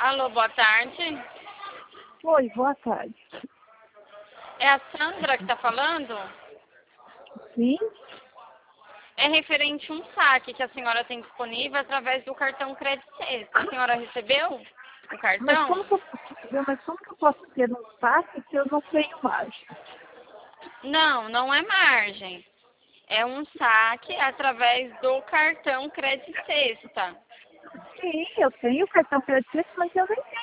Alô, boa tarde. Oi, boa tarde. É a Sandra que está falando? Sim? É referente a um saque que a senhora tem disponível através do cartão Crédito Sexta. A senhora recebeu o Mas cartão? como que eu posso ter um saque se eu não tenho margem? Não, não é margem. É um saque através do cartão Crédito Sexta. Sim, eu tenho cartão crédito, mas eu nem tenho